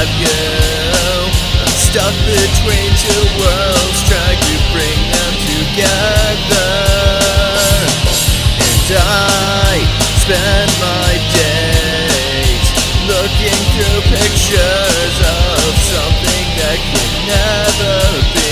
have you. I'm stuck between two worlds, trying to bring them together. And I spend my days looking through pictures of something that can never be.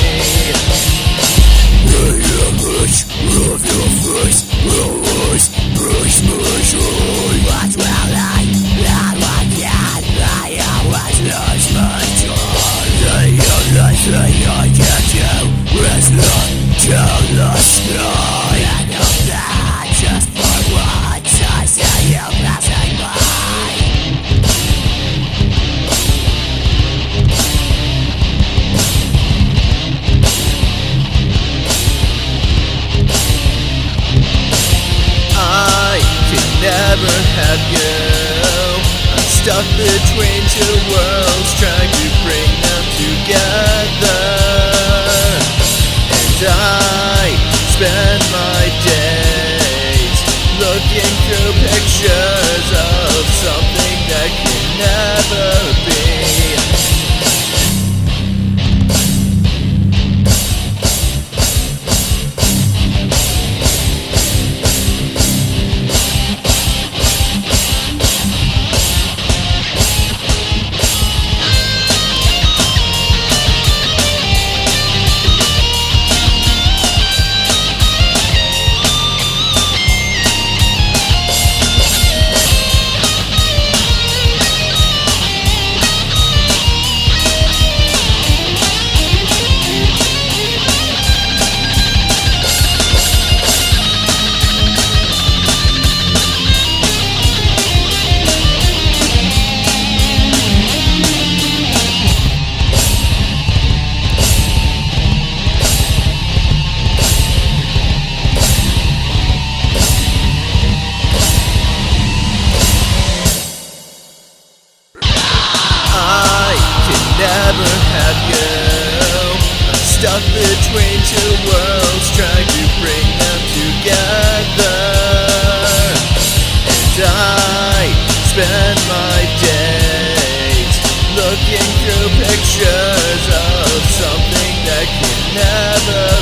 What will I not like yet? I always lose my joy. The only thing I can do is look to the sky. And of that, just for once I see you passing by. I can never have you. I'm stuck between two worlds, trying to bring them together. And I spend my days looking through pictures of something that can never be. Never have you. I'm stuck between two worlds, trying to bring them together. And I spend my days looking through pictures of something that can never